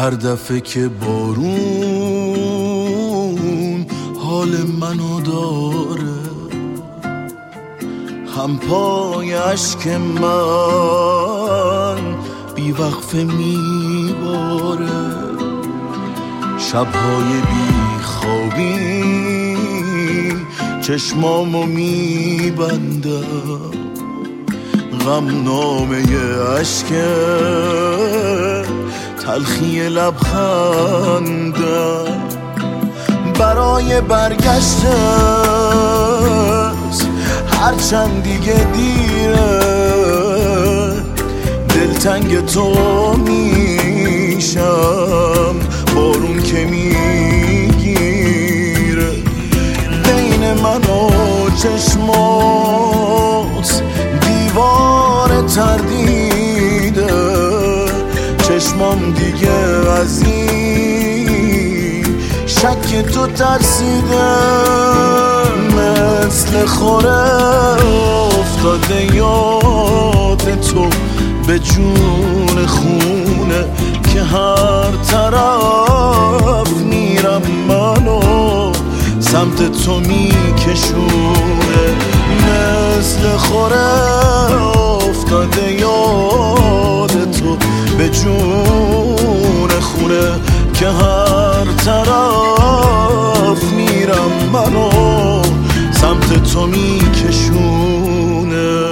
هر دفعه که بارون حال منو داره، هم پای عشق من بی وقفه میباره. شبهای بی خوابی چشمامو میبندم، غم نامه عشق تلخی لبخندم. برای برگشتت هرچند دیگه دیره، دلتنگ تو میشم بارون که میگیره. بین من و چشمات دیوار تردیده، چشمام دیگه از این شک تو ترسیده. مثل خوره افتاده یاد تو به جون خونه، که هر طرف میرم منو سمت تو میکشونه. مثل خوره افتاده یاد تو به جون خونه، که هر طرف میرم منو سمت تو میکشونه.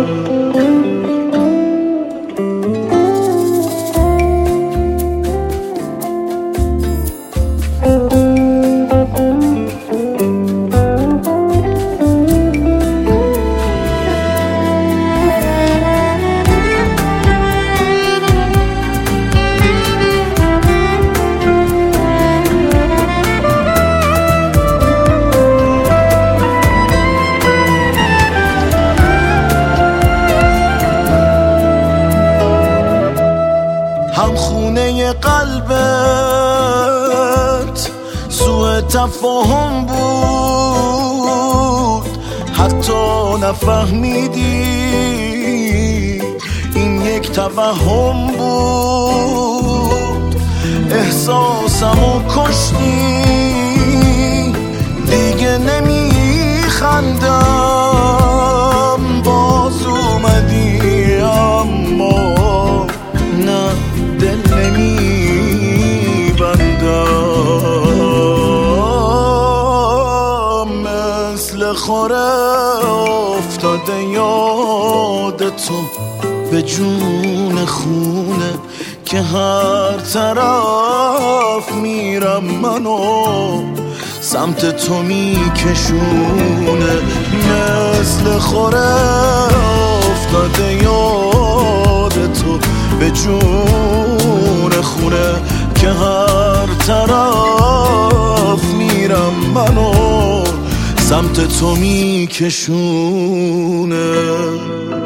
هم خونه قلبت سوء تفاهم بود، حتی نفهمیدی این یک توهم بود. احساسمو کشتی دیگه نمیخندم، باز اومدی اما نه دل نمیبندم. مثل خوره افتاده یاد تو به جون خونه، که هر طرف میرم منو سمت تو میکشونه. مثل خوره افتاده یاد تو به جون خونه، که هر طرف میرم منو سمت تو میکشونه.